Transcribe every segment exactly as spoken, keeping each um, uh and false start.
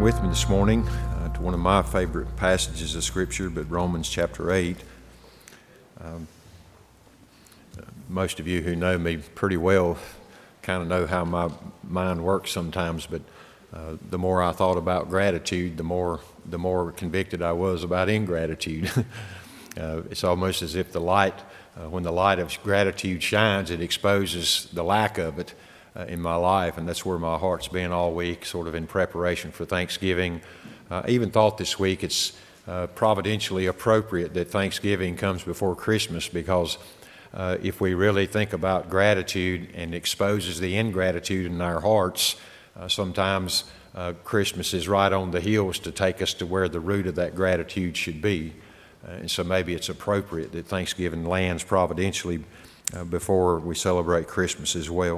with me this morning uh, to one of my favorite passages of Scripture, but Romans chapter eight. Um, most of you who know me pretty well kind of know how my mind works sometimes, but uh, the more I thought about gratitude, the more the more convicted I was about ingratitude. uh, it's almost as if the light, uh, when the light of gratitude shines, it exposes the lack of it Uh, in my life, and that's where my heart's been all week, sort of in preparation for Thanksgiving. Uh, I even thought this week it's uh, providentially appropriate that Thanksgiving comes before Christmas, because uh, if we really think about gratitude and exposes the ingratitude in our hearts, uh, sometimes uh, Christmas is right on the heels to take us to where the root of that gratitude should be. Uh, and so maybe it's appropriate that Thanksgiving lands providentially uh, before we celebrate Christmas as well.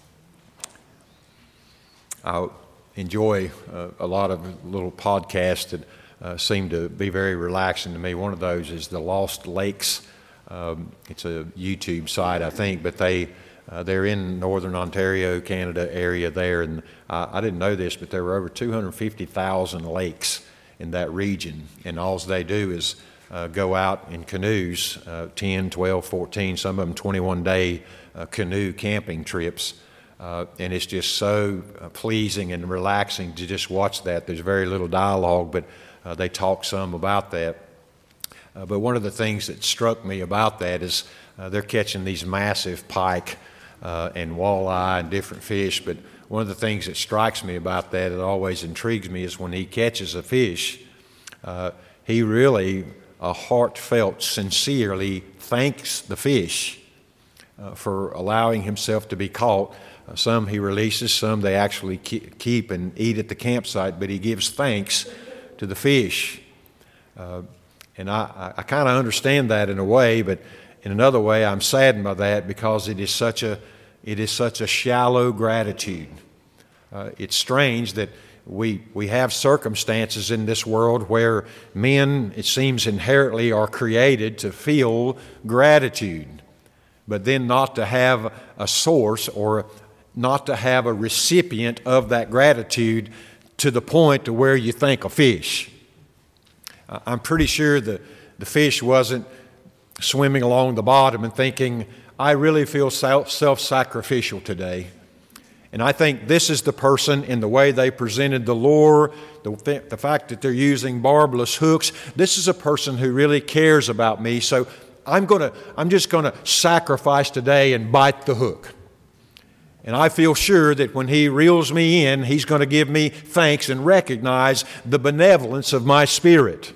I enjoy uh, a lot of little podcasts that uh, seem to be very relaxing to me. One of those is the Lost Lakes. Um, it's a YouTube site, I think, but they, uh, they're in northern Ontario, Canada area there. And I, I didn't know this, but there were over two hundred fifty thousand lakes in that region. And all they do is uh, go out in canoes, uh, ten, twelve, fourteen, some of them twenty-one day uh, canoe camping trips. Uh, and it's just so uh, pleasing and relaxing to just watch that. There's very little dialogue, but uh, they talk some about that. Uh, but one of the things that struck me about that is uh, they're catching these massive pike uh, and walleye and different fish. But one of the things that strikes me about that, it always intrigues me, is when he catches a fish, uh, he really, uh, heartfelt, sincerely thanks the fish uh, for allowing himself to be caught. Uh, some he releases, some they actually keep and eat at the campsite, but he gives thanks to the fish. Uh, and I, I kind of understand that in a way, but in another way I'm saddened by that, because it is such a, it is such a shallow gratitude. Uh, it's strange that we, we have circumstances in this world where men, it seems, inherently are created to feel gratitude, but then not to have a source or not to have a recipient of that gratitude to the point to where you think a fish. I'm pretty sure the, the fish wasn't swimming along the bottom and thinking, I really feel self, self-sacrificial today. And I think this is the person, in the way they presented the lure, the, the fact that they're using barbless hooks, this is a person who really cares about me, so I'm gonna, I'm just going to sacrifice today and bite the hook. And I feel sure that when he reels me in, he's going to give me thanks and recognize the benevolence of my spirit.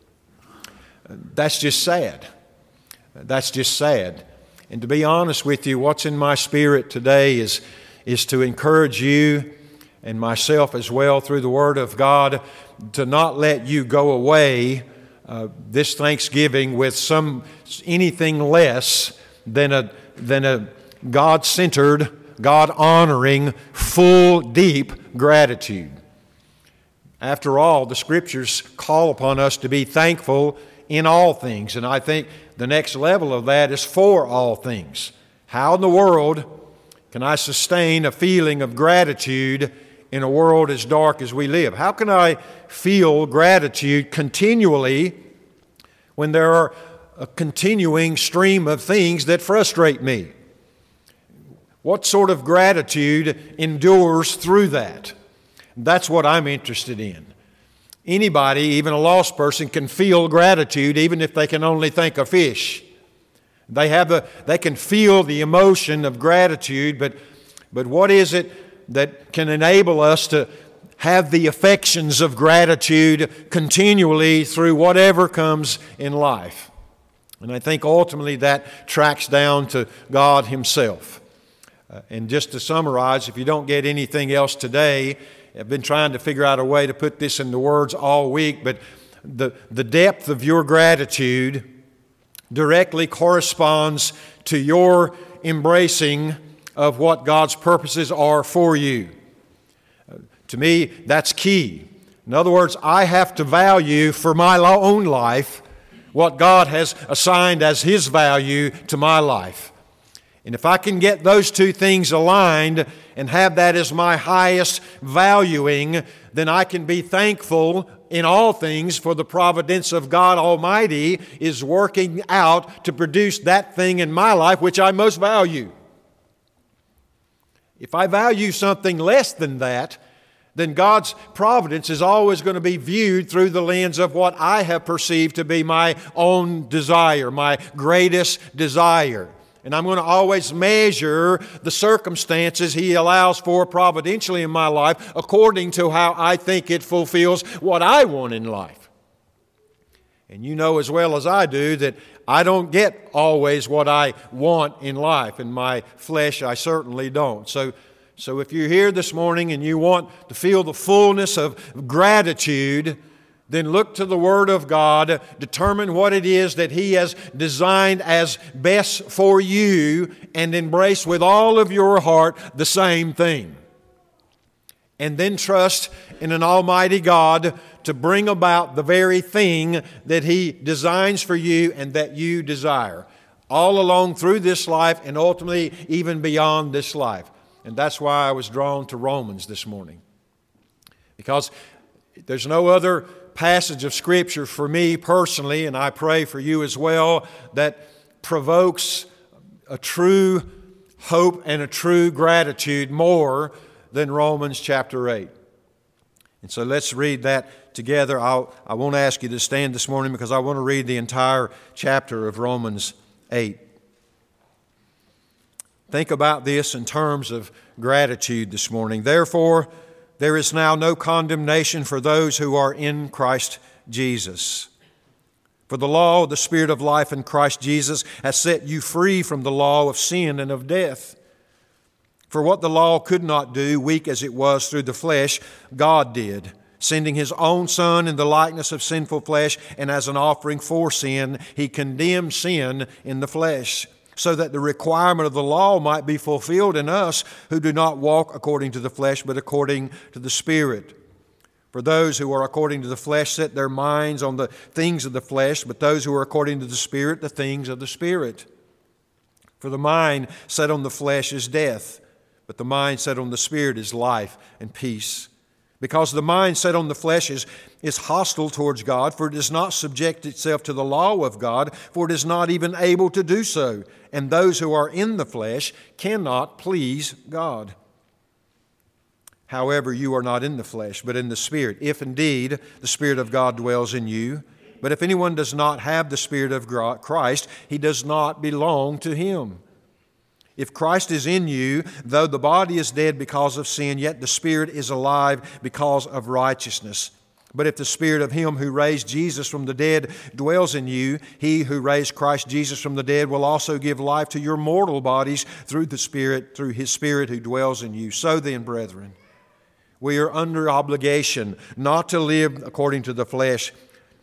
That's just sad. That's just sad. And to be honest with you, what's in my spirit today is, is to encourage you and myself as well through the Word of God to not let you go away uh, this Thanksgiving with some anything less than a, than a God-centered, God-honoring, full, deep gratitude. After all, the Scriptures call upon us to be thankful in all things, and I think the next level of that is for all things. How in the world can I sustain a feeling of gratitude in a world as dark as we live? How can I feel gratitude continually when there are a continuing stream of things that frustrate me? What sort of gratitude endures through that? That's what I'm interested in. Anybody, even a lost person, can feel gratitude even if they can only think of fish. They have the, they can feel the emotion of gratitude, but, but what is it that can enable us to have the affections of gratitude continually through whatever comes in life? And I think ultimately that tracks down to God Himself. Uh, and just to summarize, if you don't get anything else today, I've been trying to figure out a way to put this into words all week, but the, the depth of your gratitude directly corresponds to your embracing of what God's purposes are for you. Uh, to me, that's key. In other words, I have to value for my own life what God has assigned as His value to my life. And if I can get those two things aligned and have that as my highest valuing, then I can be thankful in all things for the providence of God Almighty is working out to produce that thing in my life which I most value. If I value something less than that, then God's providence is always going to be viewed through the lens of what I have perceived to be my own desire, my greatest desire. And I'm going to always measure the circumstances He allows for providentially in my life according to how I think it fulfills what I want in life. And you know as well as I do that I don't get always what I want in life. In my flesh, I certainly don't. So, so if you're here this morning and you want to feel the fullness of gratitude, then look to the Word of God, determine what it is that He has designed as best for you, and embrace with all of your heart the same thing. And then trust in an Almighty God to bring about the very thing that He designs for you and that you desire, all along through this life and ultimately even beyond this life. And that's why I was drawn to Romans this morning. Because there's no other passage of Scripture for me personally, and I pray for you as well, that provokes a true hope and a true gratitude more than Romans chapter eight. And so let's read that together. I'll, I won't ask you to stand this morning because I want to read the entire chapter of Romans eight. Think about this in terms of gratitude this morning. Therefore, there is now no condemnation for those who are in Christ Jesus. For the law of the Spirit of life in Christ Jesus has set you free from the law of sin and of death. For what the law could not do, weak as it was through the flesh, God did, sending His own Son in the likeness of sinful flesh, and as an offering for sin, He condemned sin in the flesh, so that the requirement of the law might be fulfilled in us who do not walk according to the flesh, but according to the Spirit. For those who are according to the flesh set their minds on the things of the flesh, but those who are according to the Spirit, the things of the Spirit. For the mind set on the flesh is death, but the mind set on the Spirit is life and peace. Because the mind set on the flesh is, is hostile towards God, for it does not subject itself to the law of God, for it is not even able to do so. And those who are in the flesh cannot please God. However, you are not in the flesh, but in the Spirit, if indeed the Spirit of God dwells in you. But if anyone does not have the Spirit of Christ, he does not belong to Him. If Christ is in you, though the body is dead because of sin, yet the Spirit is alive because of righteousness. But if the Spirit of Him who raised Jesus from the dead dwells in you, He who raised Christ Jesus from the dead will also give life to your mortal bodies through the Spirit, through His Spirit who dwells in you. So then, brethren, we are under obligation not to live according to the flesh.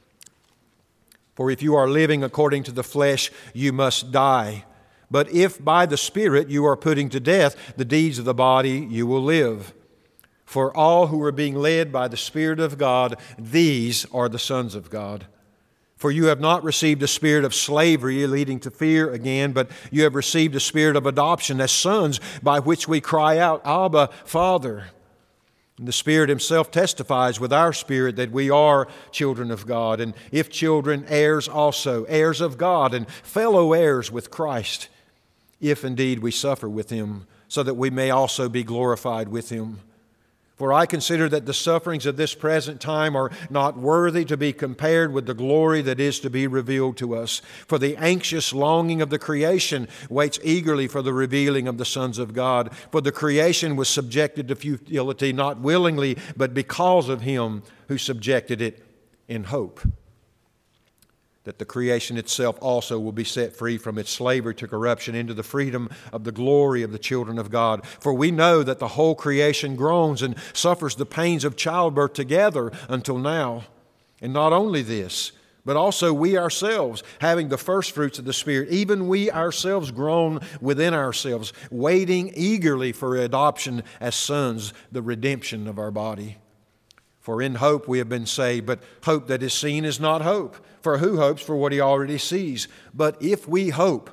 For if you are living according to the flesh, you must die. But if by the Spirit you are putting to death the deeds of the body, you will live. For all who are being led by the Spirit of God, these are the sons of God. For you have not received a spirit of slavery leading to fear again, but you have received a spirit of adoption as sons, by which we cry out, Abba, Father. And the Spirit Himself testifies with our spirit that we are children of God, and if children, heirs also, heirs of God, and fellow heirs with Christ, if indeed we suffer with Him, so that we may also be glorified with Him. For I consider that the sufferings of this present time are not worthy to be compared with the glory that is to be revealed to us. For the anxious longing of the creation waits eagerly for the revealing of the sons of God. For the creation was subjected to futility, not willingly, but because of Him who subjected it in hope, that the creation itself also will be set free from its slavery to corruption into the freedom of the glory of the children of God. For we know that the whole creation groans and suffers the pains of childbirth together until now. And not only this, but also we ourselves, having the first fruits of the Spirit, even we ourselves groan within ourselves, waiting eagerly for adoption as sons, the redemption of our body. For in hope we have been saved, but hope that is seen is not hope. For who hopes for what he already sees? But if we hope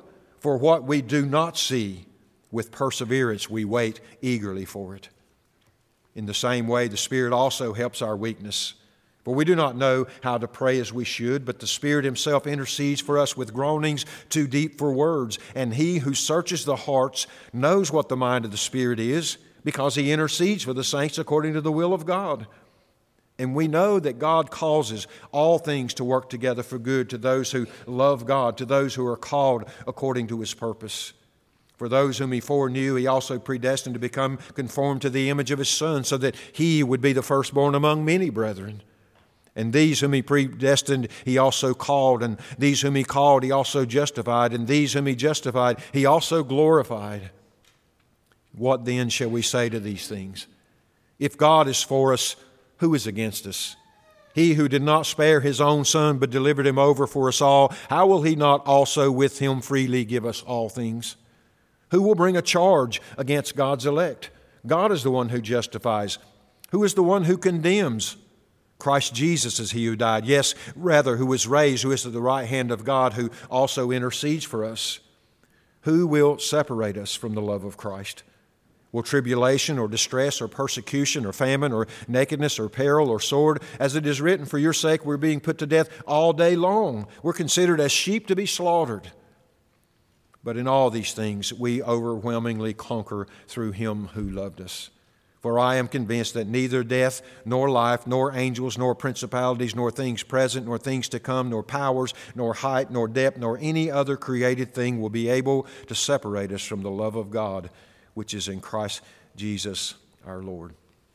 for what we do not see, with perseverance we wait eagerly for it. In the same way, the Spirit also helps our weakness. For we do not know how to pray as we should, but the Spirit Himself intercedes for us with groanings too deep for words. And He who searches the hearts knows what the mind of the Spirit is, because He intercedes for the saints according to the will of God. And we know that God causes all things to work together for good to those who love God, to those who are called according to His purpose. For those whom He foreknew, He also predestined to become conformed to the image of His Son, so that He would be the firstborn among many brethren. And these whom He predestined, He also called. And these whom He called, He also justified. And these whom He justified, He also glorified. What then shall we say to these things? If God is for us, who is against us? He who did not spare His own Son, but delivered Him over for us all, how will He not also with Him freely give us all things? Who will bring a charge against God's elect? God is the one who justifies. Who is the one who condemns? Christ Jesus is He who died, yes, rather, who was raised, who is at the right hand of God, who also intercedes for us. Who will separate us from the love of Christ? Will tribulation or distress or persecution or famine or nakedness or peril or sword? As it is written, for your sake we're being put to death all day long. We're considered as sheep to be slaughtered. But in all these things we overwhelmingly conquer through Him who loved us. For I am convinced that neither death, nor life, nor angels, nor principalities, nor things present, nor things to come, nor powers, nor height, nor depth, nor any other created thing will be able to separate us from the love of God, which is in Christ Jesus our Lord.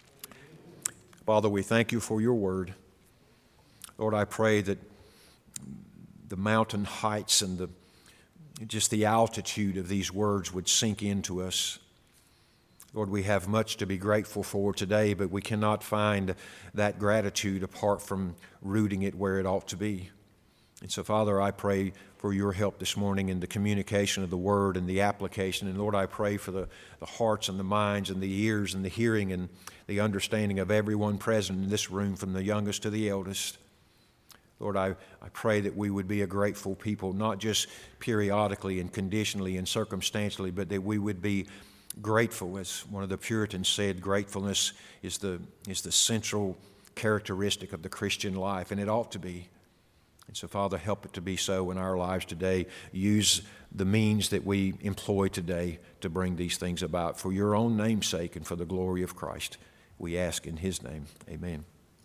Father, we thank You for Your word. Lord, I pray that the mountain heights and the just the altitude of these words would sink into us. Lord, we have much to be grateful for today, but we cannot find that gratitude apart from rooting it where it ought to be. And so, Father, I pray for Your help this morning in the communication of the Word and the application. And Lord, I pray for the, the hearts and the minds and the ears and the hearing and the understanding of everyone present in this room, from the youngest to the eldest. Lord, I, I pray that we would be a grateful people, not just periodically and conditionally and circumstantially, but that we would be grateful. As one of the Puritans said, gratefulness is the is the central characteristic of the Christian life, and it ought to be. And so, Father, help it to be so in our lives today. Use the means that we employ today to bring these things about for Your own name's sake and for the glory of Christ. We ask in His name. Amen.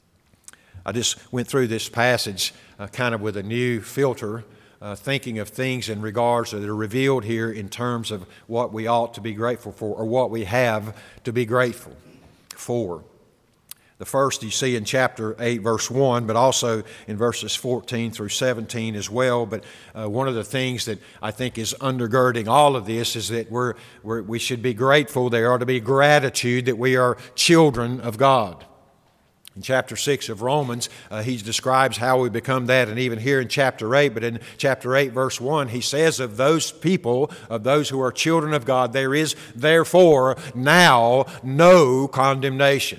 I just went through this passage uh, kind of with a new filter, Uh, thinking of things in regards that are revealed here in terms of what we ought to be grateful for, or what we have to be grateful for. The first you see in chapter eight, verse one, but also in verses fourteen through seventeen as well. But uh, one of the things that I think is undergirding all of this is that we're, we're, we should be grateful. There ought to be gratitude that we are children of God. In chapter six of Romans, uh, he describes how we become that, and even here in chapter eight, but in chapter eight, verse one, he says of those people, of those who are children of God, there is therefore now no condemnation.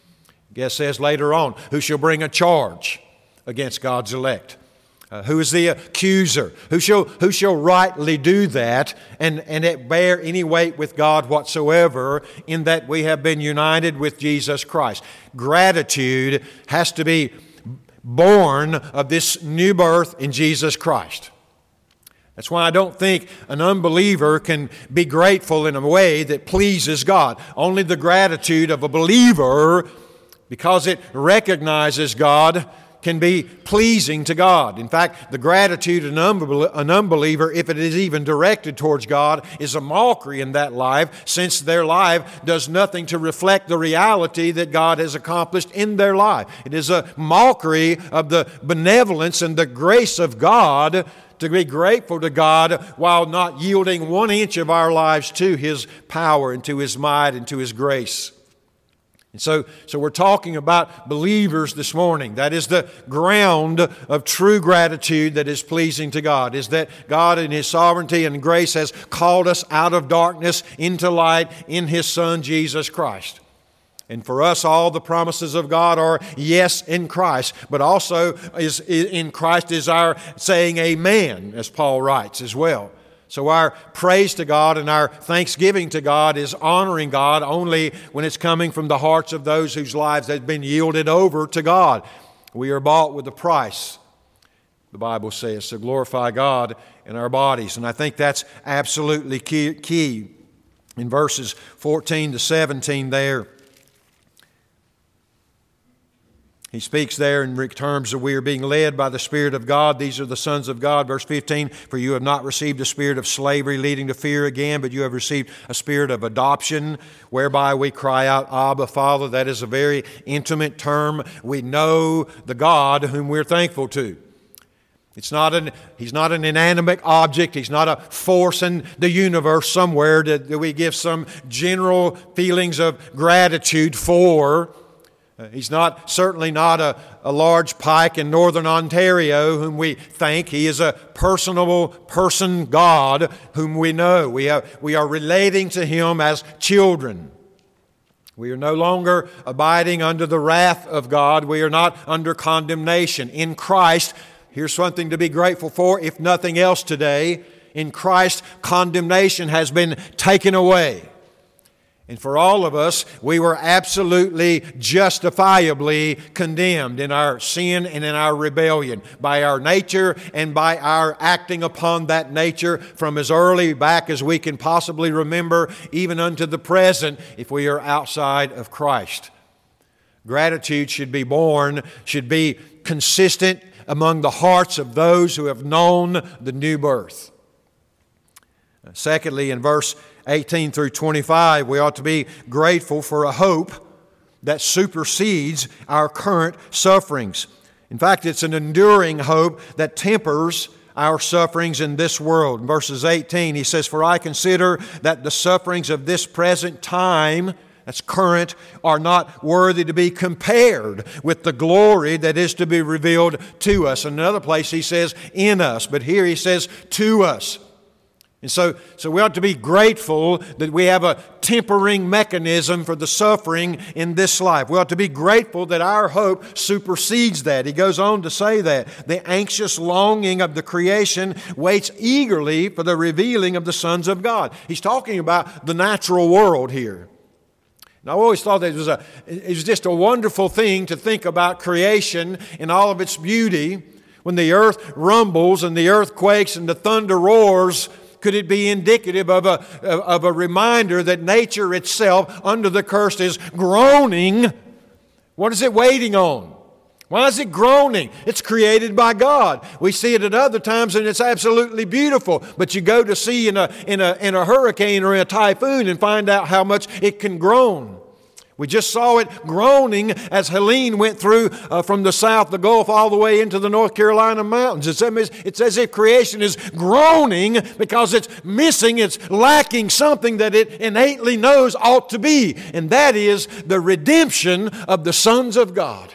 It says later on, who shall bring a charge against God's elect? Uh, who is the accuser? Who shall, who shall rightly do that and, and it bear any weight with God whatsoever, in that we have been united with Jesus Christ? Gratitude has to be born of this new birth in Jesus Christ. That's why I don't think an unbeliever can be grateful in a way that pleases God. Only the gratitude of a believer, because it recognizes God, can be pleasing to God. In fact, the gratitude of an unbeliever, if it is even directed towards God, is a mockery in that life, since their life does nothing to reflect the reality that God has accomplished in their life. It is a mockery of the benevolence and the grace of God to be grateful to God while not yielding one inch of our lives to His power and to His might and to His grace. And so, so we're talking about believers this morning. That is the ground of true gratitude that is pleasing to God, is that God in His sovereignty and grace has called us out of darkness into light in His Son, Jesus Christ. And for us, all the promises of God are yes in Christ, but also is in Christ is our saying amen, as Paul writes as well. So our praise to God and our thanksgiving to God is honoring God only when it's coming from the hearts of those whose lives have been yielded over to God. We are bought with a price, the Bible says, to glorify God in our bodies. And I think that's absolutely key, key. In verses fourteen to seventeen there, he speaks there in terms of we are being led by the Spirit of God. These are the sons of God. Verse fifteen, for you have not received a spirit of slavery leading to fear again, but you have received a spirit of adoption, whereby we cry out, Abba, Father. That is a very intimate term. We know the God whom we're thankful to. It's not an, he's not an inanimate object. He's not a force in the universe somewhere that, that we give some general feelings of gratitude for. Uh, he's not certainly not a, a large pike in northern Ontario whom we thank. He is a personable person God whom we know. We are, we are relating to Him as children. We are no longer abiding under the wrath of God. We are not under condemnation. In Christ, here's something to be grateful for, if nothing else today. In Christ, condemnation has been taken away. And for all of us, we were absolutely justifiably condemned in our sin and in our rebellion by our nature and by our acting upon that nature from as early back as we can possibly remember, even unto the present, if we are outside of Christ. Gratitude should be born, should be consistent among the hearts of those who have known the new birth. Secondly, in verse eighteen through twenty-five, we ought to be grateful for a hope that supersedes our current sufferings. In fact, it's an enduring hope that tempers our sufferings in this world. In verses eighteen, he says, for I consider that the sufferings of this present time, that's current, are not worthy to be compared with the glory that is to be revealed to us. In another place he says in us, but here he says to us. And so, so we ought to be grateful that we have a tempering mechanism for the suffering in this life. We ought to be grateful that our hope supersedes that. He goes on to say that. The anxious longing of the creation waits eagerly for the revealing of the sons of God. He's talking about the natural world here. And I always thought that it was, a, it was just a wonderful thing to think about creation in all of its beauty. When the earth rumbles and the earth quakes and the thunder roars, could it be indicative of a, of a reminder that nature itself, under the curse, is groaning? What is it waiting on? Why is it groaning? It's created by God. We see it at other times and it's absolutely beautiful. But you go to sea in a, in a, in a hurricane or in a typhoon and find out how much it can groan. We just saw it groaning as Helene went through uh, from the south, the Gulf, all the way into the North Carolina mountains. It's, it's as if creation is groaning because it's missing, it's lacking something that it innately knows ought to be. And that is the redemption of the sons of God.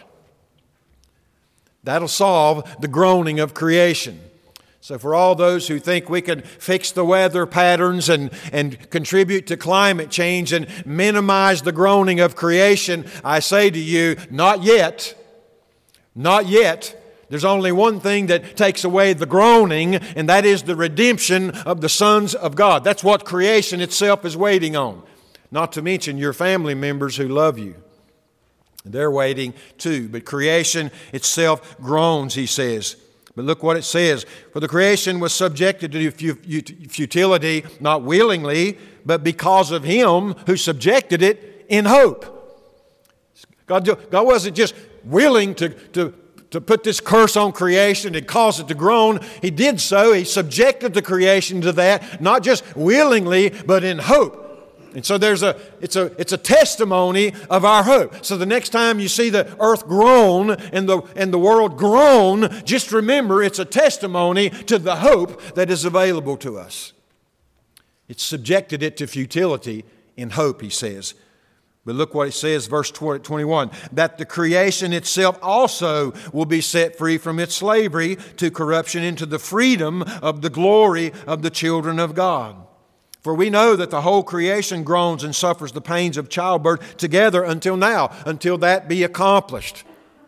That'll solve the groaning of creation. So for all those who think we can fix the weather patterns and, and contribute to climate change and minimize the groaning of creation, I say to you, not yet. Not yet. There's only one thing that takes away the groaning, and that is the redemption of the sons of God. That's what creation itself is waiting on. Not to mention your family members who love you. They're waiting too. But creation itself groans, he says. But look what it says. For the creation was subjected to futility, not willingly, but because of Him who subjected it in hope. God, God wasn't just willing to, to, to put this curse on creation and cause it to groan. He did so. He subjected the creation to that, not just willingly, but in hope. And so there's a it's a it's a testimony of our hope. So the next time you see the earth groan and the and the world groan, just remember it's a testimony to the hope that is available to us. It subjected it to futility in hope, he says. But look what it says, verse twenty-one, that the creation itself also will be set free from its slavery to corruption into the freedom of the glory of the children of God. For we know that the whole creation groans and suffers the pains of childbirth together until now, until that be accomplished.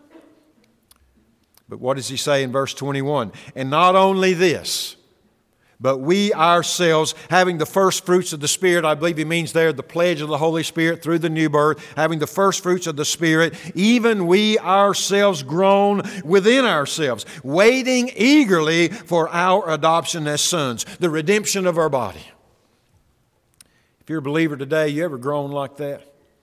But what does he say in verse twenty-one? And not only this, But we ourselves, having the first fruits of the Spirit, I believe he means there the pledge of the Holy Spirit through the new birth, having the first fruits of the Spirit, even we ourselves groan within ourselves, waiting eagerly for our adoption as sons, the redemption of our body. If you're a believer today, you ever groan like that?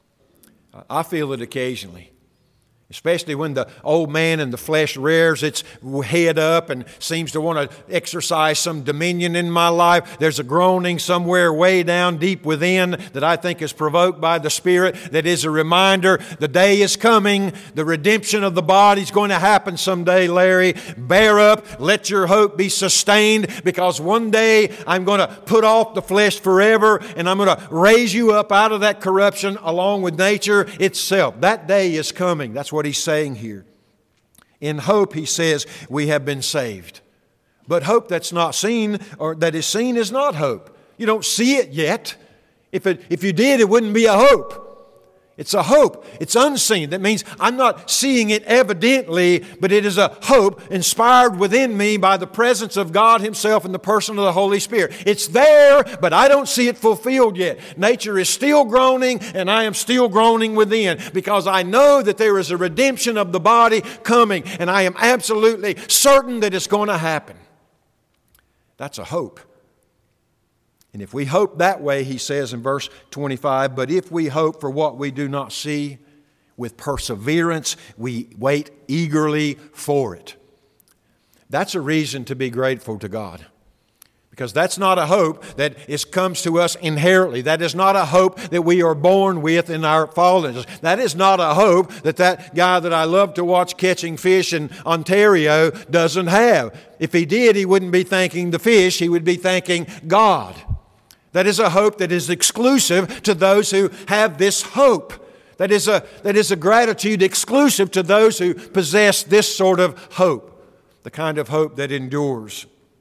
I feel it occasionally. Especially when the old man in the flesh rears its head up and seems to want to exercise some dominion in my life. There's a groaning somewhere way down deep within that I think is provoked by the Spirit, that is a reminder the day is coming. The redemption of the body is going to happen someday, Larry. Bear up. Let your hope be sustained, because one day I'm going to put off the flesh forever and I'm going to raise you up out of that corruption along with nature itself. That day is coming. That's what he's saying here. In hope, he says, we have been saved. But hope that's not seen, or that is seen, is not hope. You don't see it yet. If it, if you did, it wouldn't be a hope. It's a hope. It's unseen. That means I'm not seeing it evidently, but it is a hope inspired within me by the presence of God Himself in the person of the Holy Spirit. It's there, but I don't see it fulfilled yet. Nature is still groaning, and I am still groaning within, because I know that there is a redemption of the body coming, and I am absolutely certain that it's going to happen. That's a hope. And if we hope that way, he says in verse twenty-five, but if we hope for what we do not see, with perseverance we wait eagerly for it. That's a reason to be grateful to God. Because that's not a hope that is, comes to us inherently. That is not a hope that we are born with in our fallenness. That is not a hope that that guy that I love to watch catching fish in Ontario doesn't have. If he did, he wouldn't be thanking the fish, he would be thanking God. That is a hope that is exclusive to those who have this hope. That is a, that is a gratitude exclusive to those who possess this sort of hope, the kind of hope that endures.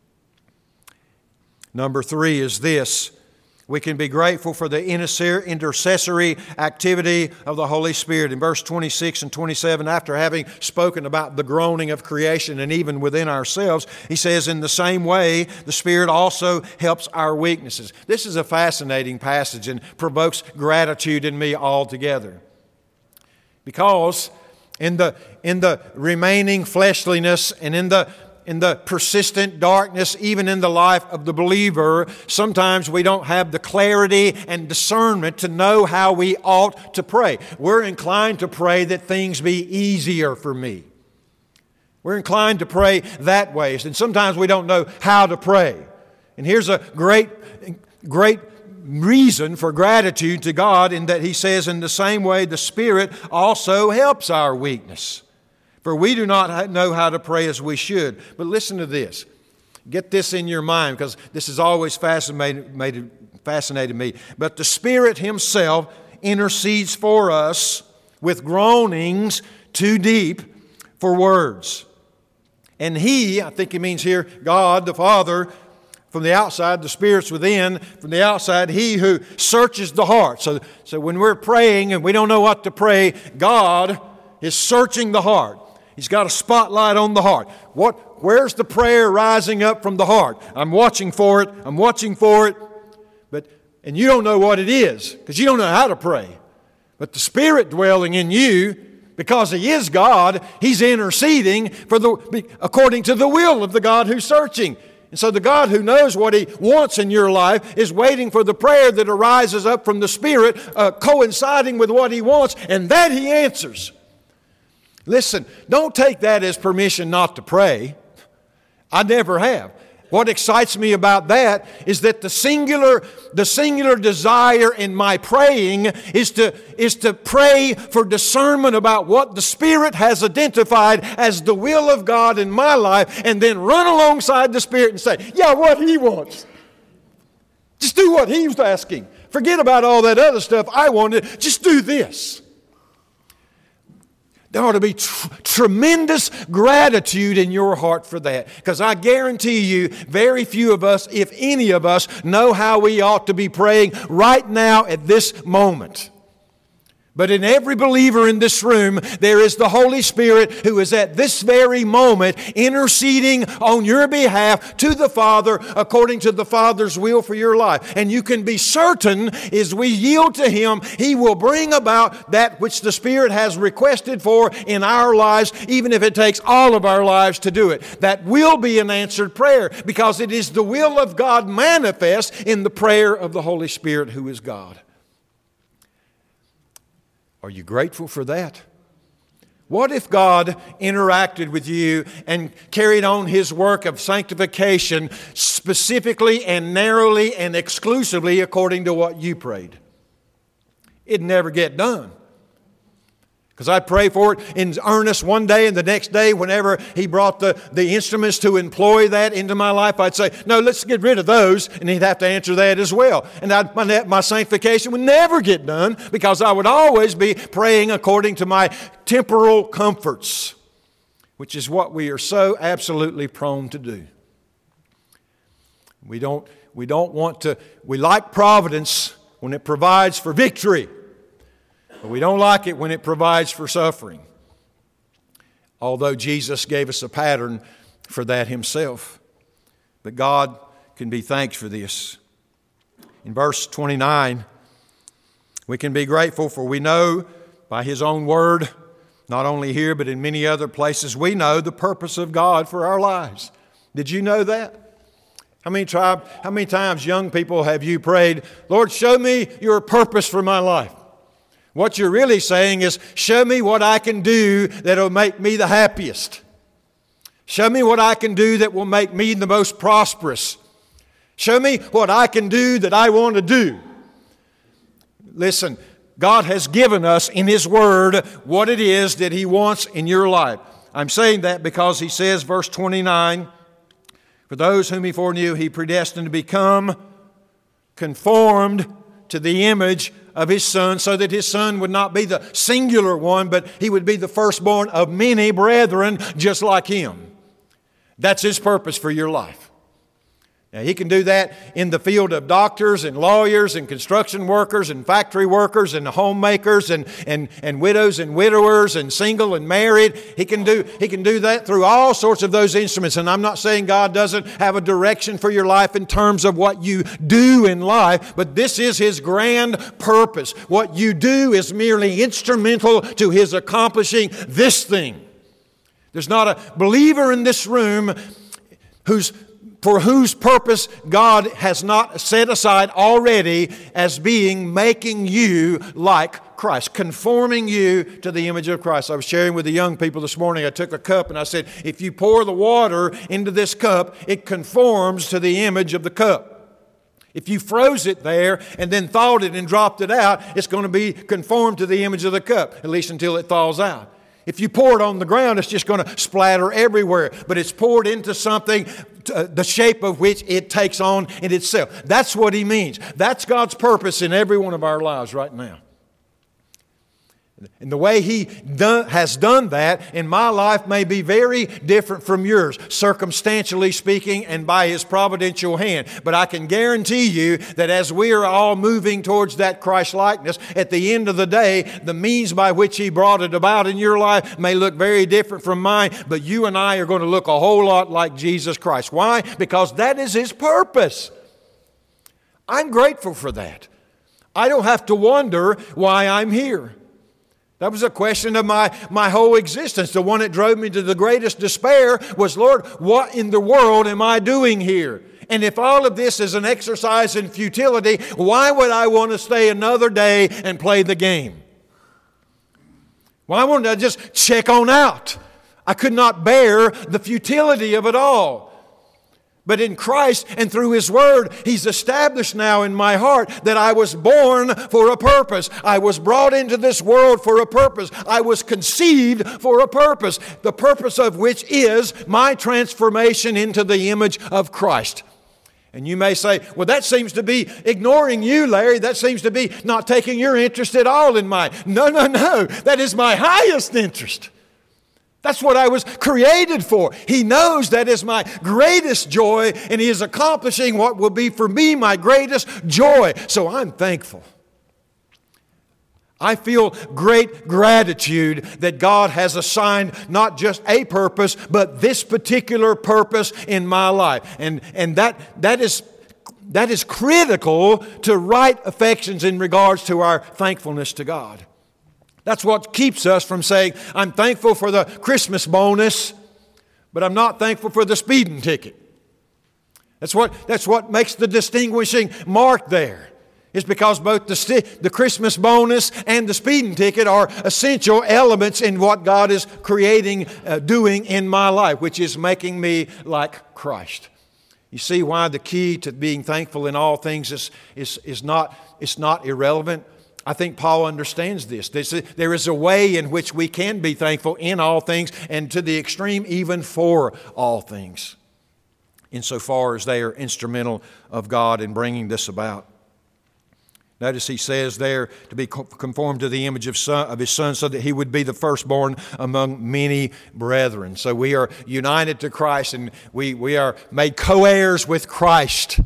Number three is this. We can be grateful for the intercessory activity of the Holy Spirit. In verse twenty-six and twenty-seven, after having spoken about the groaning of creation and even within ourselves, he says, in the same way, the Spirit also helps our weaknesses. This is a fascinating passage and provokes gratitude in me altogether. Because in the, in the remaining fleshliness and in the In the persistent darkness, even in the life of the believer, sometimes we don't have the clarity and discernment to know how we ought to pray. We're inclined to pray that things be easier for me. We're inclined to pray that way. And sometimes we don't know how to pray. And here's a great, great reason for gratitude to God, in that He says, in the same way, the Spirit also helps our weakness. For we do not know how to pray as we should. But listen to this. Get this in your mind, because this has always fascinated, fascinated me. But the Spirit Himself intercedes for us with groanings too deep for words. And He, I think He means here, God the Father, from the outside, the Spirit's within. From the outside, He who searches the heart. So, so when we're praying and we don't know what to pray, God is searching the heart. He's got a spotlight on the heart. What? Where's the prayer rising up from the heart? I'm watching for it. I'm watching for it. But and you don't know what it is, because you don't know how to pray. But the Spirit dwelling in you, because He is God, He's interceding for the according to the will of the God who's searching. And so the God who knows what He wants in your life is waiting for the prayer that arises up from the Spirit, uh, coinciding with what He wants, and that He answers. Listen, don't take that as permission not to pray. I never have. What excites me about that is that the singular, the singular desire in my praying is to, is to pray for discernment about what the Spirit has identified as the will of God in my life, and then run alongside the Spirit and say, yeah, what He wants. Just do what He was asking. Forget about all that other stuff I wanted. Just do this. There ought to be tr- tremendous gratitude in your heart for that. Because I guarantee you, very few of us, if any of us, know how we ought to be praying right now at this moment. But in every believer in this room, there is the Holy Spirit who is at this very moment interceding on your behalf to the Father according to the Father's will for your life. And you can be certain as we yield to Him, He will bring about that which the Spirit has requested for in our lives, even if it takes all of our lives to do it. That will be an answered prayer because it is the will of God manifest in the prayer of the Holy Spirit who is God. Are you grateful for that? What if God interacted with you and carried on His work of sanctification specifically and narrowly and exclusively according to what you prayed? It'd never get done. Because I'd pray for it in earnest one day, and the next day, whenever He brought the, the instruments to employ that into my life, I'd say, no, let's get rid of those, and He'd have to answer that as well. And I'd, my, my sanctification would never get done because I would always be praying according to my temporal comforts, which is what we are so absolutely prone to do. We don't, we don't want to, we like providence when it provides for victory. But we don't like it when it provides for suffering. Although Jesus gave us a pattern for that Himself. But God can be thanked for this. In verse twenty-nine, we can be grateful for we know by His own word, not only here but in many other places, we know the purpose of God for our lives. Did you know that? How many, try, how many times, young people, have you prayed, Lord, show me your purpose for my life? What you're really saying is, show me what I can do that will make me the happiest. Show me what I can do that will make me the most prosperous. Show me what I can do that I want to do. Listen, God has given us in His Word what it is that He wants in your life. I'm saying that because He says, verse twenty-nine, for those whom He foreknew, He predestined to become conformed to the image of His Son, so that His Son would not be the singular one, but He would be the firstborn of many brethren just like Him. That's His purpose for your life. Now, He can do that in the field of doctors and lawyers and construction workers and factory workers and homemakers and, and, and widows and widowers and single and married. He can do, He can do that through all sorts of those instruments. And I'm not saying God doesn't have a direction for your life in terms of what you do in life, but this is His grand purpose. What you do is merely instrumental to His accomplishing this thing. There's not a believer in this room who's for whose purpose God has not set aside already as being making you like Christ, conforming you to the image of Christ. I was sharing with the young people this morning. I took a cup and I said, if you pour the water into this cup, it conforms to the image of the cup. If you froze it there and then thawed it and dropped it out, it's going to be conformed to the image of the cup, at least until it thaws out. If you pour it on the ground, it's just going to splatter everywhere. But it's poured into something, uh, the shape of which it takes on in itself. That's what He means. That's God's purpose in every one of our lives right now. And the way He done, has done that in my life may be very different from yours, circumstantially speaking and by His providential hand. But I can guarantee you that as we are all moving towards that Christ-likeness, at the end of the day, the means by which He brought it about in your life may look very different from mine, but you and I are going to look a whole lot like Jesus Christ. Why? Because that is His purpose. I'm grateful for that. I don't have to wonder why I'm here. That was a question of my, my whole existence. The one that drove me to the greatest despair was, Lord, what in the world am I doing here? And if all of this is an exercise in futility, why would I want to stay another day and play the game? Why wouldn't I just check on out? I could not bear the futility of it all. But in Christ and through His Word, He's established now in my heart that I was born for a purpose. I was brought into this world for a purpose. I was conceived for a purpose, the purpose of which is my transformation into the image of Christ. And you may say, well, that seems to be ignoring you, Larry. That seems to be not taking your interest at all in mine. No, no, no. That is my highest interest. That's what I was created for. He knows that is my greatest joy, and He is accomplishing what will be for me my greatest joy. So I'm thankful. I feel great gratitude that God has assigned not just a purpose, but this particular purpose in my life. And, and that, that is, that is critical to right affections in regards to our thankfulness to God. That's what keeps us from saying, I'm thankful for the Christmas bonus, but I'm not thankful for the speeding ticket. That's what, that's what makes the distinguishing mark there. It's because both the, st- the Christmas bonus and the speeding ticket are essential elements in what God is creating, uh, doing in my life, which is making me like Christ. You see why the key to being thankful in all things is, is, is not, it's not irrelevant. I think Paul understands this. This is, there is a way in which we can be thankful in all things, and to the extreme even for all things, insofar as they are instrumental of God in bringing this about. Notice he says there to be conformed to the image of, son, of his Son so that he would be the firstborn among many brethren. So we are united to Christ, and we, we are made co-heirs with Christ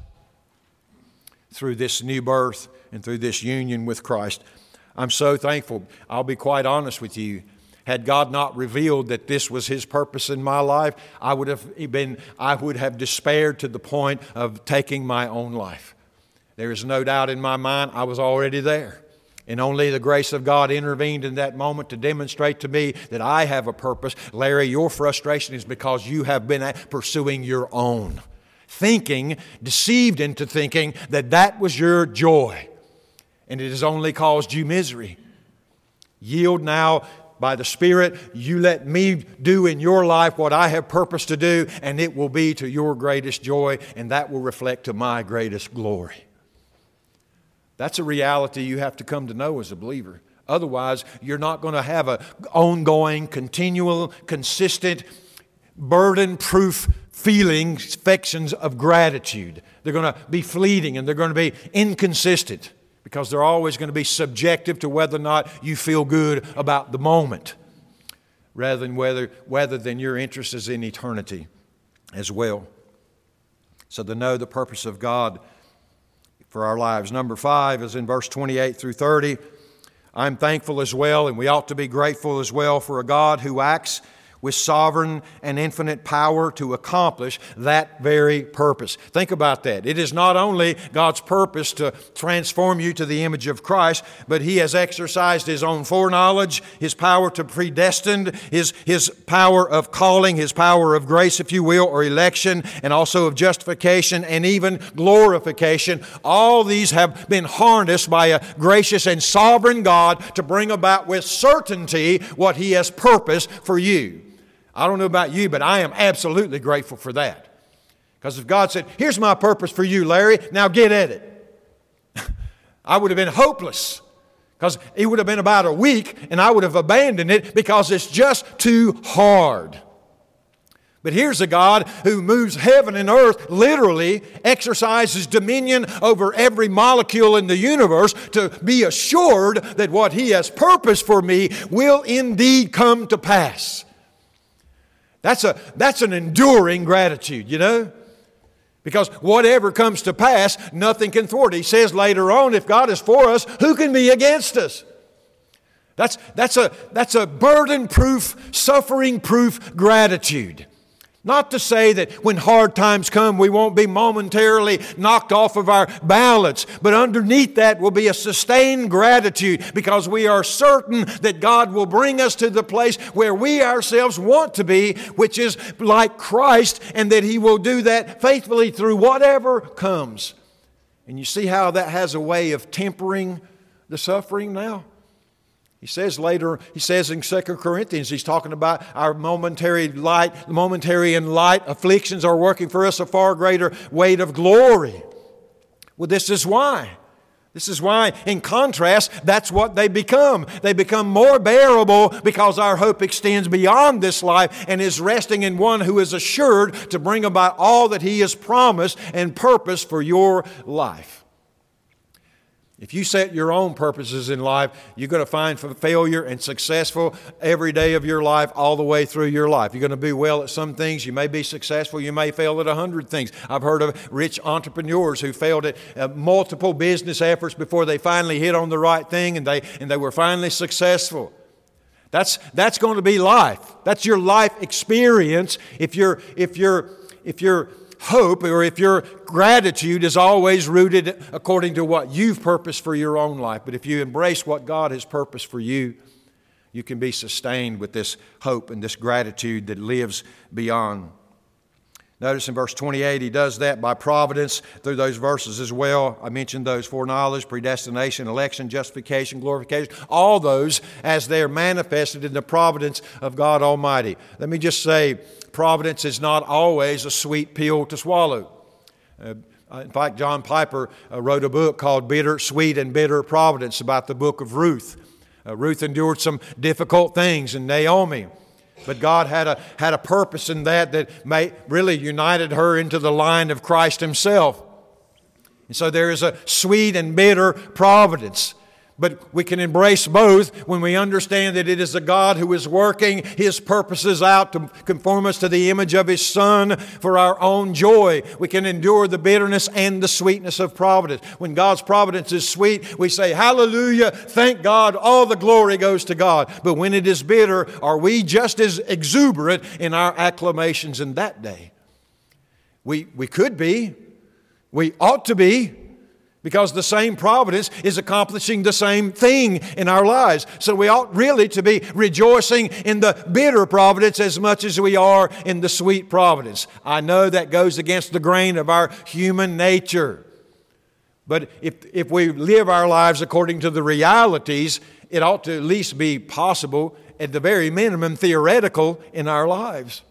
through this new birth and through this union with Christ. I'm so thankful. I'll be quite honest with you. Had God not revealed that this was His purpose in my life, I would have been, I would have despaired to the point of taking my own life. There is no doubt in my mind I was already there. And only the grace of God intervened in that moment to demonstrate to me that I have a purpose. Larry, your frustration is because you have been pursuing your own. Thinking, deceived into thinking that that was your joy. And it has only caused you misery. Yield now by the Spirit. You let me do in your life what I have purpose to do, and it will be to your greatest joy, and that will reflect to my greatest glory. That's a reality you have to come to know as a believer. Otherwise, you're not going to have an ongoing, continual, consistent, burden-proof feelings, affections of gratitude. They're going to be fleeting and they're going to be inconsistent because they're always going to be subjective to whether or not you feel good about the moment rather than whether, whether than your interest is in eternity as well. So to know the purpose of God for our lives. Number five is in verse twenty-eight through thirty. I'm thankful as well, and we ought to be grateful as well for a God who acts with sovereign and infinite power to accomplish that very purpose. Think about that. It is not only God's purpose to transform you to the image of Christ, but He has exercised His own foreknowledge, His power to predestine, His, His power of calling, His power of grace, if you will, or election, and also of justification and even glorification. All these have been harnessed by a gracious and sovereign God to bring about with certainty what He has purposed for you. I don't know about you, but I am absolutely grateful for that. Because if God said, here's my purpose for you, Larry, now get at it. I would have been hopeless. Because it would have been about a week and I would have abandoned it because it's just too hard. But here's a God who moves heaven and earth, literally exercises dominion over every molecule in the universe to be assured that what He has purposed for me will indeed come to pass. That's a that's an enduring gratitude, you know? Because whatever comes to pass, nothing can thwart it. He says later on, if God is for us, who can be against us? That's, that's a, that's a burden-proof, suffering-proof gratitude. Not to say that when hard times come, we won't be momentarily knocked off of our balance. But underneath that will be a sustained gratitude because we are certain that God will bring us to the place where we ourselves want to be, which is like Christ, and that He will do that faithfully through whatever comes. And you see how that has a way of tempering the suffering now? He says later, he says in Second Corinthians, he's talking about our momentary light, momentary and light afflictions are working for us a far greater weight of glory. Well, this is why. This is why, in contrast, that's what they become. They become more bearable because our hope extends beyond this life and is resting in One who is assured to bring about all that He has promised and purposed for your life. If you set your own purposes in life, you're going to find failure and successful every day of your life, all the way through your life. You're going to be well at some things. You may be successful. You may fail at a hundred things. I've heard of rich entrepreneurs who failed at uh, multiple business efforts before they finally hit on the right thing, and they and they were finally successful. That's that's going to be life. That's your life experience. If you're if you're if you're hope, or if your gratitude is always rooted according to what you've purposed for your own life. But if you embrace what God has purposed for you, you can be sustained with this hope and this gratitude that lives beyond. Notice in verse twenty-eight, he does that by providence through those verses as well. I mentioned those: foreknowledge, predestination, election, justification, glorification. All those as they're manifested in the providence of God Almighty. Let me just say, providence is not always a sweet pill to swallow. Uh, in fact, John Piper uh, wrote a book called Bitter, Sweet and Bitter Providence about the book of Ruth. Uh, Ruth endured some difficult things, and Naomi. But God had a had a purpose in that that may, really united her into the line of Christ Himself. And so there is a sweet and bitter providence. But we can embrace both when we understand that it is a God who is working His purposes out to conform us to the image of His Son for our own joy. We can endure the bitterness and the sweetness of providence. When God's providence is sweet, we say, hallelujah, thank God, all the glory goes to God. But when it is bitter, are we just as exuberant in our acclamations in that day? We, we could be. We ought to be. Because the same providence is accomplishing the same thing in our lives. So we ought really to be rejoicing in the bitter providence as much as we are in the sweet providence. I know that goes against the grain of our human nature. But if, if we live our lives according to the realities, it ought to at least be possible, at the very minimum, theoretical in our lives.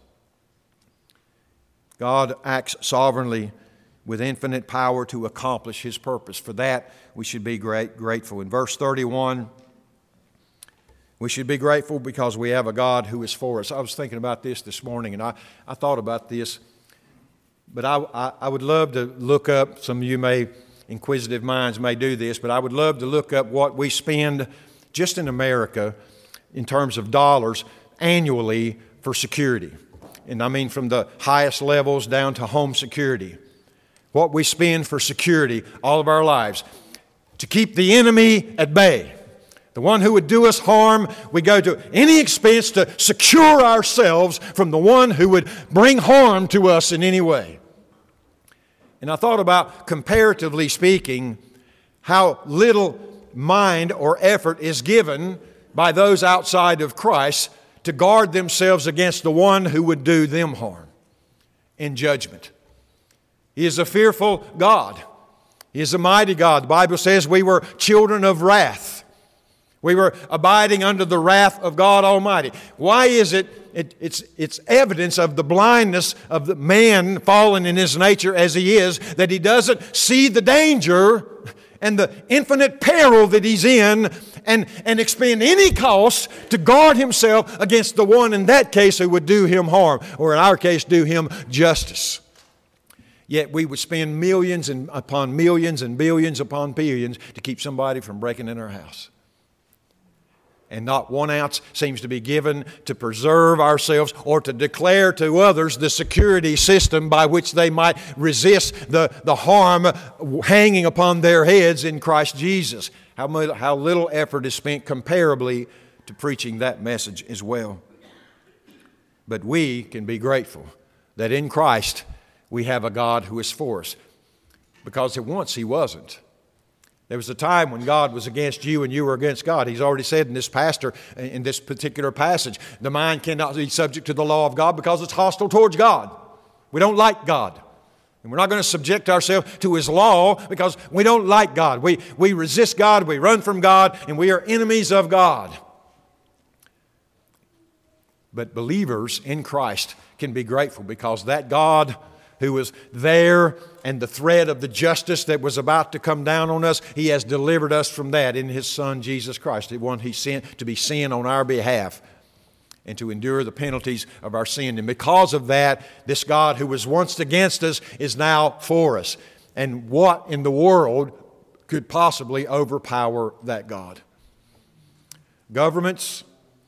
God acts sovereignly with infinite power to accomplish His purpose. For that, we should be great, grateful. In verse thirty-one, we should be grateful because we have a God who is for us. I was thinking about this this morning, and I, I thought about this, but I, I, I would love to look up, some of you may, inquisitive minds may do this, but I would love to look up what we spend just in America in terms of dollars annually for security. And I mean from the highest levels down to home security. What we spend for security all of our lives. To keep the enemy at bay. The one who would do us harm, we go to any expense to secure ourselves from the one who would bring harm to us in any way. And I thought about, comparatively speaking, how little mind or effort is given by those outside of Christ to guard themselves against the one who would do them harm in judgment. He is a fearful God. He is a mighty God. The Bible says we were children of wrath. We were abiding under the wrath of God Almighty. Why is it? it it's, it's evidence of the blindness of the man fallen in his nature as he is, that he doesn't see the danger and the infinite peril that he's in and, and expend any cost to guard himself against the one in that case who would do him harm, or in our case do him justice. Yet we would spend millions and upon millions and billions upon billions to keep somebody from breaking in our house. And not one ounce seems to be given to preserve ourselves or to declare to others the security system by which they might resist the, the harm hanging upon their heads in Christ Jesus. How, how little effort is spent comparably to preaching that message as well. But we can be grateful that in Christ we have a God who is for us. Because at once He wasn't. There was a time when God was against you and you were against God. He's already said in this pastor, in this particular passage, the mind cannot be subject to the law of God because it's hostile towards God. We don't like God. And we're not going to subject ourselves to His law because we don't like God. We, we resist God, we run from God, and we are enemies of God. But believers in Christ can be grateful because that God who was there and the threat of the justice that was about to come down on us, He has delivered us from that in His Son, Jesus Christ, the one He sent to be sin on our behalf and to endure the penalties of our sin. And because of that, this God who was once against us is now for us. And what in the world could possibly overpower that God. Governments,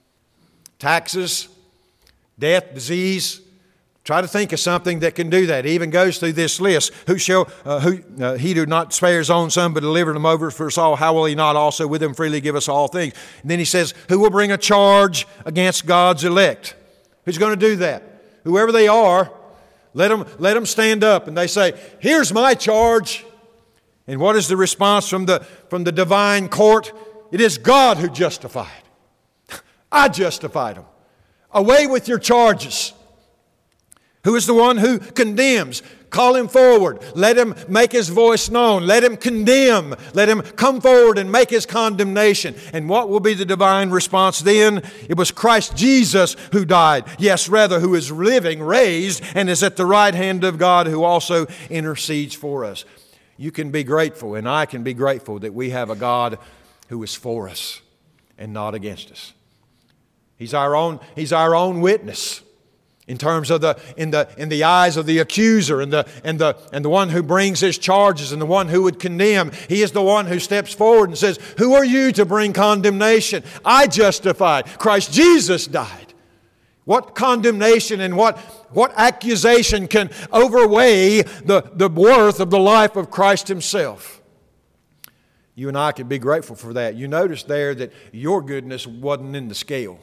taxes, death, disease. Try to think of something that can do that. He even goes through this list. Who shall, uh, who, uh, he do not spare his own son, but delivered him over for us all, how will he not also with him freely give us all things? And then he says, who will bring a charge against God's elect? Who's going to do that? Whoever they are, let them, let them stand up and they say, here's my charge. And what is the response from the, from the divine court? It is God who justified. I justified them. Away with your charges. Who is the one who condemns? Call him forward. Let him make his voice known. Let him condemn. Let him come forward and make his condemnation. And what will be the divine response then? It was Christ Jesus who died. Yes, rather, who is living, raised, and is at the right hand of God, who also intercedes for us. You can be grateful, and I can be grateful that we have a God who is for us and not against us. He's our own, He's our own witness. In terms of the in the in the eyes of the accuser and the and the and the one who brings his charges and the one who would condemn, he is the one who steps forward and says, "Who are you to bring condemnation? I justified. Christ Jesus died." What condemnation and what what accusation can overweigh the, the worth of the life of Christ Himself? You and I can be grateful for that. You notice there that your goodness wasn't in the scale.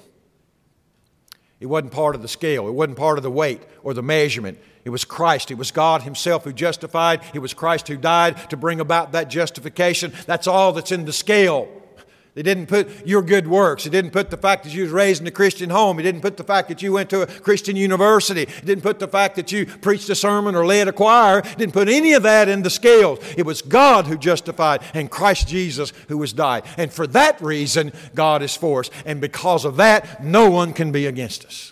It wasn't part of the scale. It wasn't part of the weight or the measurement. It was Christ. It was God Himself who justified. It was Christ who died to bring about that justification. That's all that's in the scale. They didn't put your good works. It didn't put the fact that you was raised in a Christian home. It didn't put the fact that you went to a Christian university. It didn't put the fact that you preached a sermon or led a choir. It didn't put any of that in the scales. It was God who justified and Christ Jesus who was died. And for that reason, God is for us. And because of that, no one can be against us.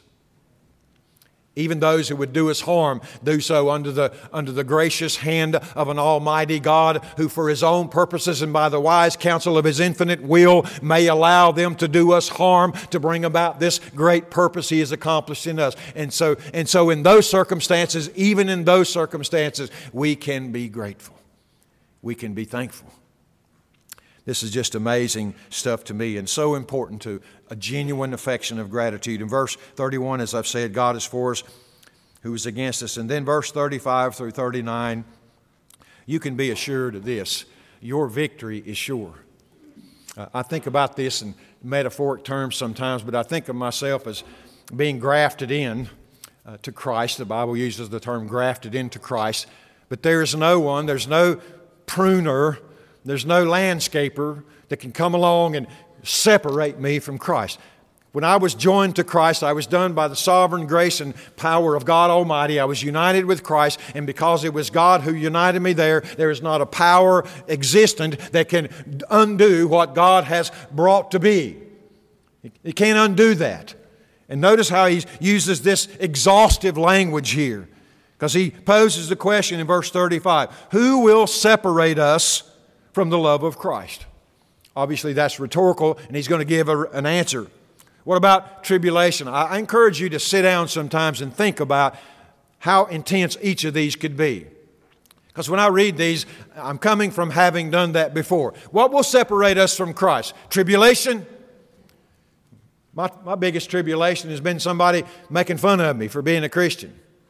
Even those who would do us harm do so under the, under the gracious hand of an almighty God who for His own purposes and by the wise counsel of His infinite will may allow them to do us harm to bring about this great purpose He has accomplished in us. And so, and so in those circumstances, even in those circumstances, we can be grateful. We can be thankful. This is just amazing stuff to me and so important to a genuine affection of gratitude. In verse thirty-one, as I've said, God is for us, who is against us. And then verse thirty-five through thirty-nine, you can be assured of this. Your victory is sure. Uh, I think about this in metaphoric terms sometimes, but I think of myself as being grafted in uh, to Christ. The Bible uses the term grafted into Christ. But there is no one, there's no pruner, there's no landscaper that can come along and separate me from Christ. When I was joined to Christ, I was done by the sovereign grace and power of God Almighty. I was united with Christ, and because it was God who united me there, there is not a power existent that can undo what God has brought to be. It can't undo that. And notice how he uses this exhaustive language here, because he poses the question in verse thirty-five, who will separate us from the love of Christ? Obviously that's rhetorical, and he's going to give a, an answer. What about tribulation? I, I encourage you to sit down sometimes and think about how intense each of these could be. Because when I read these, I'm coming from having done that before. What will separate us from Christ? Tribulation? My, my biggest tribulation has been somebody making fun of me for being a Christian.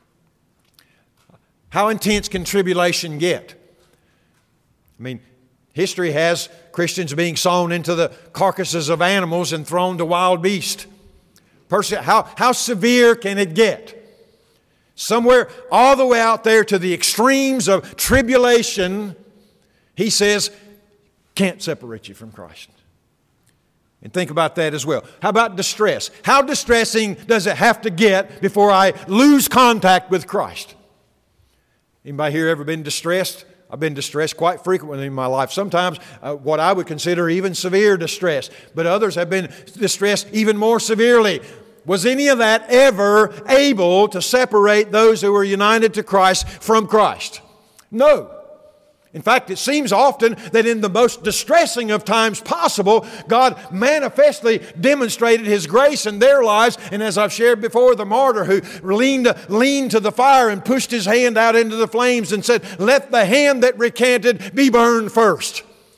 How intense can tribulation get? I mean, history has Christians being sown into the carcasses of animals and thrown to wild beasts. How, how severe can it get? Somewhere all the way out there to the extremes of tribulation, he says, can't separate you from Christ. And think about that as well. How about distress? How distressing does it have to get before I lose contact with Christ? Anybody here ever been distressed? I've been distressed quite frequently in my life. Sometimes uh, what I would consider even severe distress. But others have been distressed even more severely. Was any of that ever able to separate those who were united to Christ from Christ? No. In fact, it seems often that in the most distressing of times possible, God manifestly demonstrated His grace in their lives. And as I've shared before, the martyr who leaned, leaned to the fire and pushed his hand out into the flames and said, let the hand that recanted be burned first.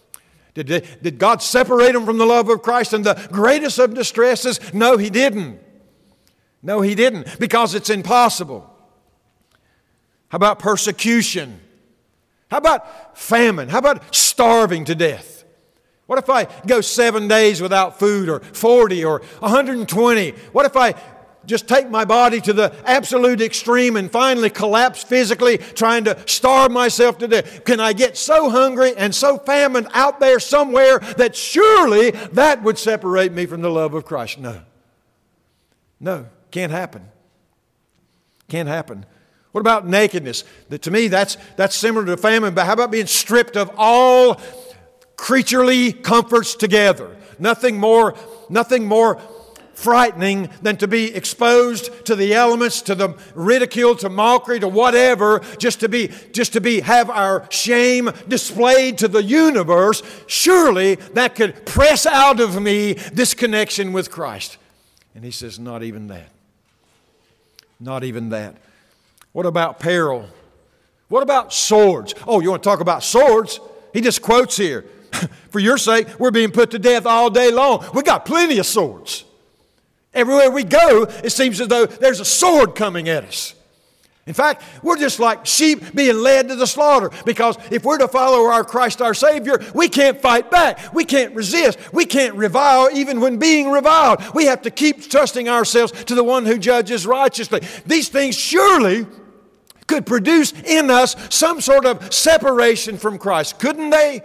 Did, they, did God separate them from the love of Christ in the greatest of distresses? No, He didn't. No, He didn't, because it's impossible. How about persecution? How about famine? How about starving to death? What if I go seven days without food, or forty, or one hundred twenty? What if I just take my body to the absolute extreme and finally collapse physically, trying to starve myself to death? Can I get so hungry and so famine out there somewhere that surely that would separate me from the love of Christ? No. No, can't happen. Can't happen. What about nakedness? That, to me, that's, that's similar to famine, but how about being stripped of all creaturely comforts together? Nothing more, nothing more frightening than to be exposed to the elements, to the ridicule, to mockery, to whatever, just to be, just to be, have our shame displayed to the universe. Surely that could press out of me this connection with Christ. And He says, not even that. Not even that. What about peril? What about swords? Oh, you want to talk about swords? He just quotes here. For your sake, we're being put to death all day long. We got plenty of swords. Everywhere we go, it seems as though there's a sword coming at us. In fact, we're just like sheep being led to the slaughter, because if we're to follow our Christ our Savior, we can't fight back. We can't resist. We can't revile even when being reviled. We have to keep trusting ourselves to the one who judges righteously. These things surely could produce in us some sort of separation from Christ, couldn't they?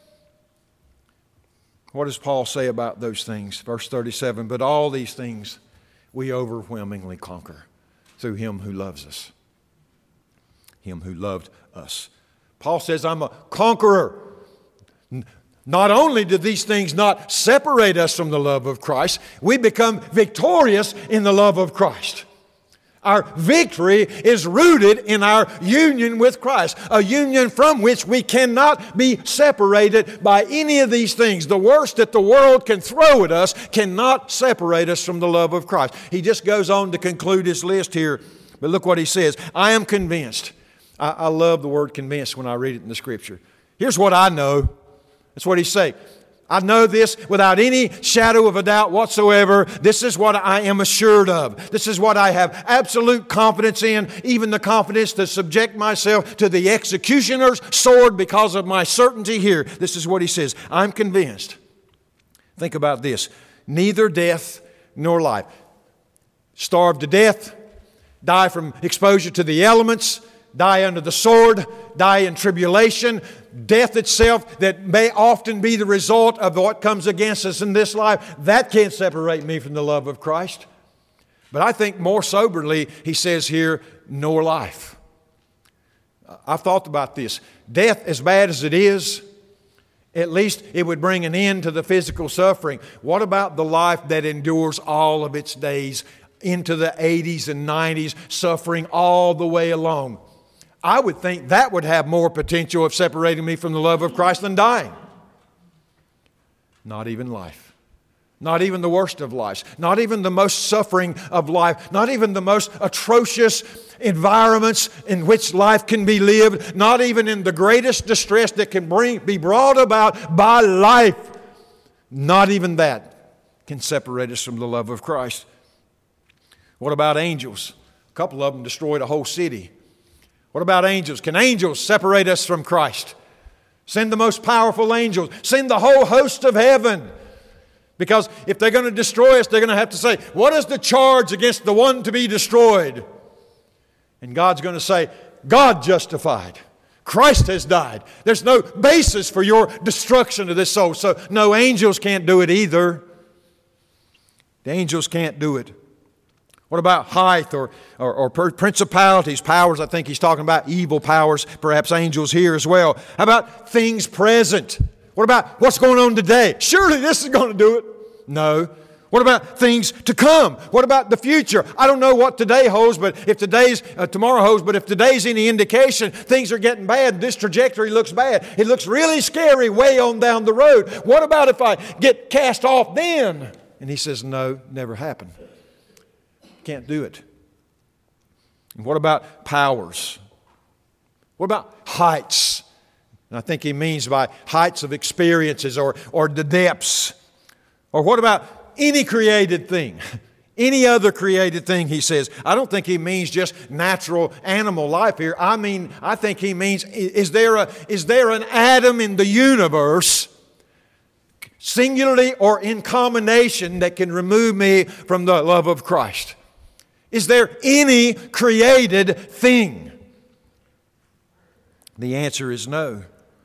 What does Paul say about those things? Verse thirty-seven, but all these things we overwhelmingly conquer through Him who loves us. Him who loved us. Paul says, I'm a conqueror. Not only do these things not separate us from the love of Christ, we become victorious in the love of Christ. Our victory is rooted in our union with Christ, a union from which we cannot be separated by any of these things. The worst that the world can throw at us cannot separate us from the love of Christ. He just goes on to conclude his list here, but look what he says. I am convinced. I, I love the word convinced when I read it in the Scripture. Here's what I know. That's what he's saying. I know this without any shadow of a doubt whatsoever. This is what I am assured of. This is what I have absolute confidence in, even the confidence to subject myself to the executioner's sword because of my certainty here. This is what he says. I'm convinced. Think about this. Neither death nor life. Starve to death, die from exposure to the elements, die under the sword, die in tribulation, death itself that may often be the result of what comes against us in this life. That can't separate me from the love of Christ. But I think more soberly, he says here, nor life. I've thought about this. Death, as bad as it is, at least it would bring an end to the physical suffering. What about the life that endures all of its days into the eighties and nineties, suffering all the way along? I would think that would have more potential of separating me from the love of Christ than dying. Not even life. Not even the worst of lives. Not even the most suffering of life. Not even the most atrocious environments in which life can be lived. Not even in the greatest distress that can bring, be brought about by life. Not even that can separate us from the love of Christ. What about angels? A couple of them destroyed a whole city. What about angels? Can angels separate us from Christ? Send the most powerful angels. Send the whole host of heaven. Because if they're going to destroy us, they're going to have to say, what is the charge against the one to be destroyed? And God's going to say, God justified. Christ has died. There's no basis for your destruction of this soul. So no, angels can't do it either. The angels can't do it. What about height or, or, or principalities, powers? I think he's talking about evil powers, perhaps angels here as well. How about things present? What about what's going on today? Surely this is going to do it. No. What about things to come? What about the future? I don't know what today holds, but if today's, uh, tomorrow holds, but if today's any indication, things are getting bad. This trajectory looks bad. It looks really scary way on down the road. What about if I get cast off then? And he says, no, never happened. Can't do it. And what about powers? What about heights? And I think he means by heights of experiences or, or the depths. Or what about any created thing? Any other created thing, he says. I don't think he means just natural animal life here. I mean, I think he means, is there a, is there an atom in the universe, singularly or in combination, that can remove me from the love of Christ? Is there any created thing? The answer is no.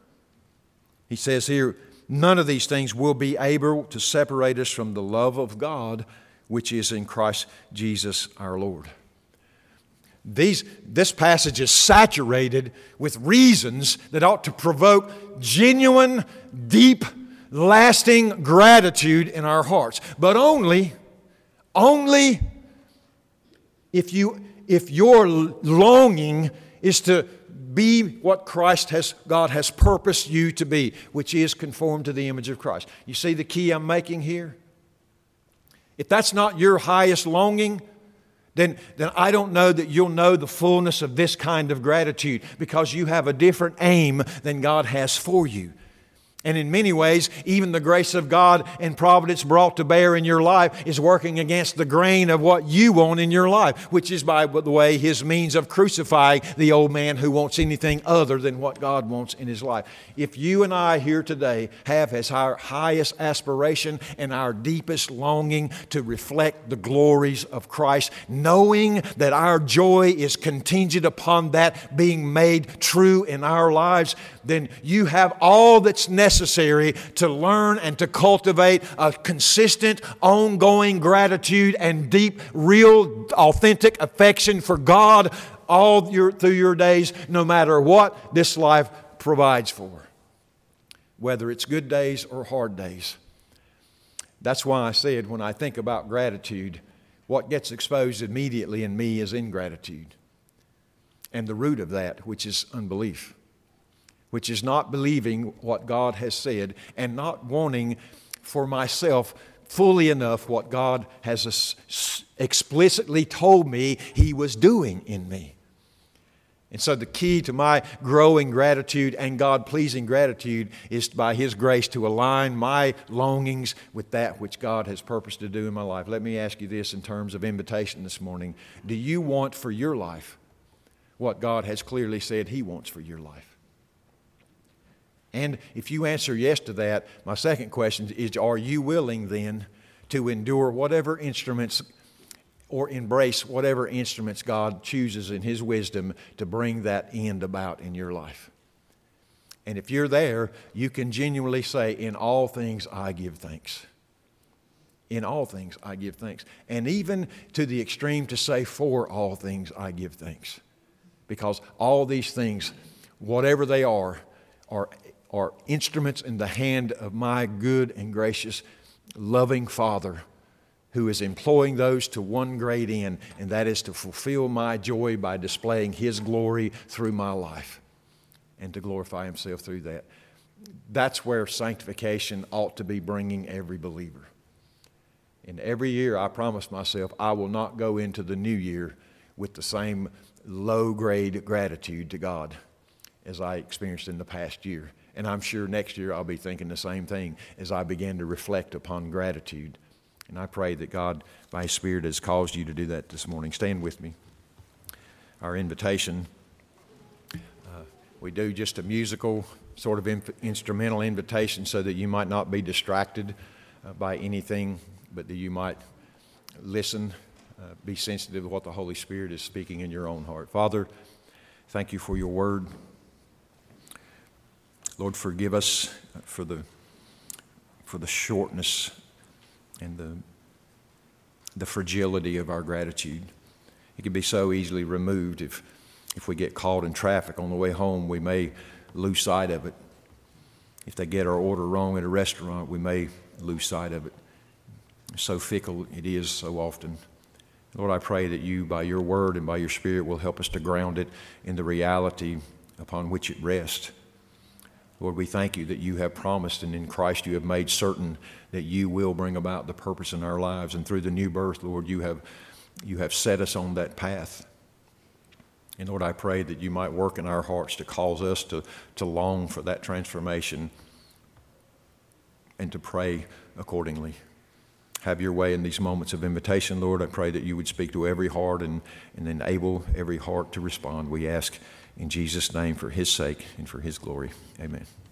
He says here, none of these things will be able to separate us from the love of God, which is in Christ Jesus our Lord. These, this passage is saturated with reasons that ought to provoke genuine, deep, lasting gratitude in our hearts. But only, only if you, if your longing is to be what Christ has, God has purposed you to be, which is conformed to the image of Christ. You see the key I'm making here? If that's not your highest longing, then, then I don't know that you'll know the fullness of this kind of gratitude, because you have a different aim than God has for you. And in many ways, even the grace of God and providence brought to bear in your life is working against the grain of what you want in your life, which is, by the way, His means of crucifying the old man who wants anything other than what God wants in his life. If you and I here today have as our highest aspiration and our deepest longing to reflect the glories of Christ, knowing that our joy is contingent upon that being made true in our lives, then you have all that's necessary to learn and to cultivate a consistent, ongoing gratitude and deep, real, authentic affection for God all your, through your days, no matter what this life provides for, whether it's good days or hard days. That's why I said, when I think about gratitude, what gets exposed immediately in me is ingratitude, and the root of that, which is unbelief, which is not believing what God has said and not wanting for myself fully enough what God has explicitly told me He was doing in me. And so the key to my growing gratitude and God-pleasing gratitude is by His grace to align my longings with that which God has purposed to do in my life. Let me ask you this in terms of invitation this morning. Do you want for your life what God has clearly said He wants for your life? And if you answer yes to that, my second question is, are you willing then to endure whatever instruments or embrace whatever instruments God chooses in His wisdom to bring that end about in your life? And if you're there, you can genuinely say, in all things I give thanks. In all things I give thanks. And even to the extreme to say, for all things I give thanks. Because all these things, whatever they are, are are instruments in the hand of my good and gracious, loving Father, who is employing those to one great end, and that is to fulfill my joy by displaying His glory through my life and to glorify Himself through that. That's where sanctification ought to be bringing every believer. And every year I promise myself I will not go into the new year with the same low-grade gratitude to God as I experienced in the past year. And I'm sure next year I'll be thinking the same thing as I begin to reflect upon gratitude. And I pray that God, by His Spirit, has caused you to do that this morning. Stand with me. Our invitation, uh, we do just a musical, sort of inf- instrumental invitation so that you might not be distracted uh, by anything, but that you might listen, uh, be sensitive to what the Holy Spirit is speaking in your own heart. Father, thank You for Your Word. Lord, forgive us for the for the shortness and the the fragility of our gratitude. It can be so easily removed. If if we get caught in traffic on the way home, we may lose sight of it. If they get our order wrong at a restaurant, we may lose sight of it. So fickle it is so often. Lord, I pray that You, by Your Word and by Your Spirit, will help us to ground it in the reality upon which it rests. Lord, we thank You that You have promised, and in Christ You have made certain that You will bring about the purpose in our lives. And through the new birth, Lord, You have, you have set us on that path. And Lord, I pray that you might work in our hearts to cause us to, to long for that transformation and to pray accordingly. Have your way in these moments of invitation, Lord. I pray that you would speak to every heart and, and enable every heart to respond. We ask in Jesus' name for his sake and for his glory. Amen.